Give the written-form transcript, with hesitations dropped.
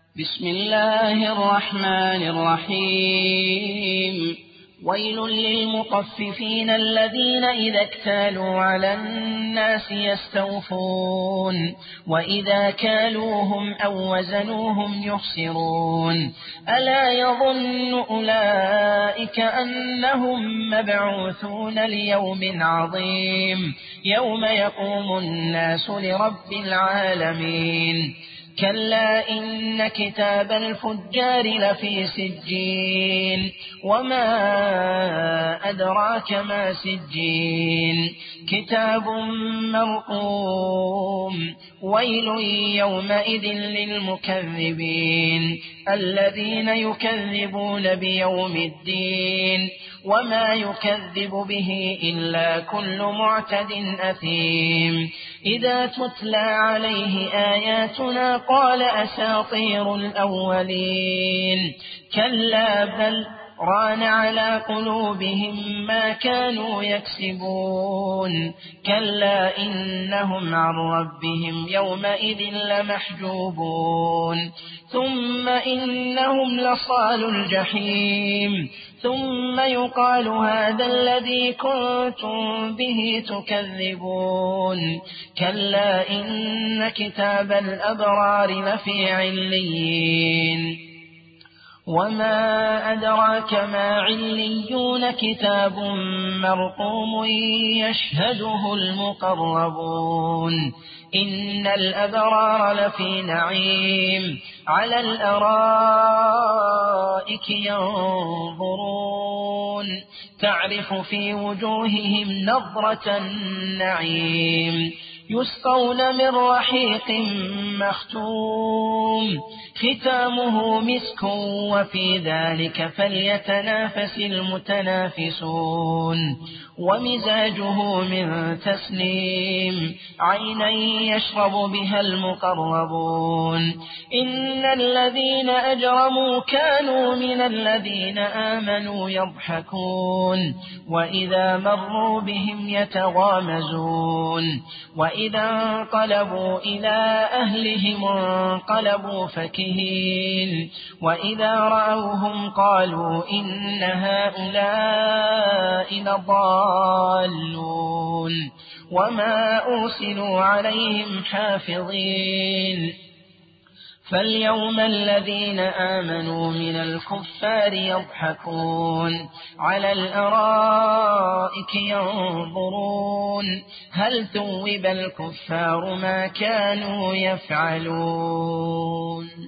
بسم الله الرحمن الرحيم. ويل للمطففين الذين إذا اكتالوا على الناس يستوفون وإذا كالوهم أو وزنوهم يخسرون ألا يظن أولئك أنهم مبعوثون ليوم عظيم يوم يقوم الناس لرب العالمين. كلا إن كتاب الفجار لفي سجين وما أدراك ما سجين كتاب مرقوم ويل يومئذ للمكذبين الذين يكذبون بيوم الدين وما يكذب به إلا كل معتد أثيم إذا تتلى عليه آياتنا قال أساطير الأولين كلا بل ران على قلوبهم ما كانوا يكسبون كلا إنهم عن ربهم يومئذ لمحجوبون ثم إنهم لصال الجحيم ثم يقال هذا الذي كنتم به تكذبون كلا إن كتاب الأبرار لفي عليين وما أدراك ما عليون كتاب مرقوم يشهده المقربون إن الأبرار لفي نعيم على الأرائك ينظرون تعرف في وجوههم نضرة النعيم يسقون من رحيق مختوم ختامه مسك وفي ذلك فليتنافس المتنافسون ومزاجه من تسنيم عينا يشرب بها المقربون إن الذين أجرموا كانوا من الذين آمنوا يضحكون وإذا مروا بهم يتغامزون وإذا انقلبوا إلى أهلهم انقلبوا فكهين وإذا رأوهم قالوا إن هؤلاء لضالون وما أرسلوا عليهم حافظين فاليوم الذين آمنوا من الكفار يضحكون على الأرائك ينظرون هل ثوب الكفار ما كانوا يفعلون.